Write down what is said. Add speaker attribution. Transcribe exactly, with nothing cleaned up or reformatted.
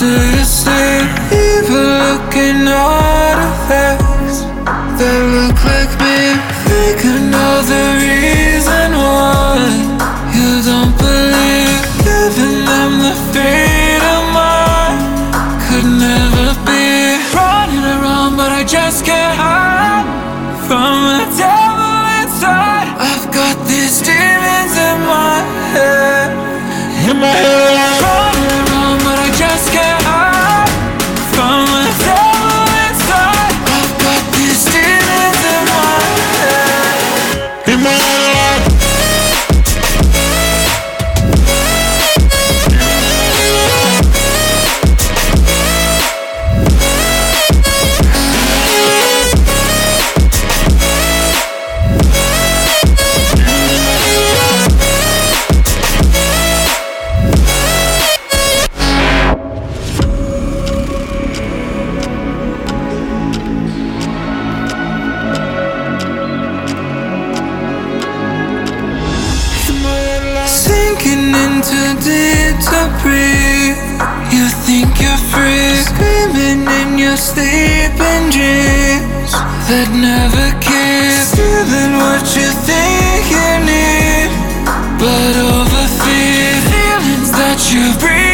Speaker 1: do you sleep? Evil looking artifacts that look like me. They could know the reason why you don't believe. Giving them the freedom I could never be. Running around but I just can't hide from the devil inside. I've got these demons in my head, in my head. Running around but I just can't hide from the devil inside. I've got these demons in my head, in my head. Sinking into deep to breathe. You think you're free, screaming in your sleeping dreams that never keep. Stealing what you think you need, but overfeed feelings that you breathe.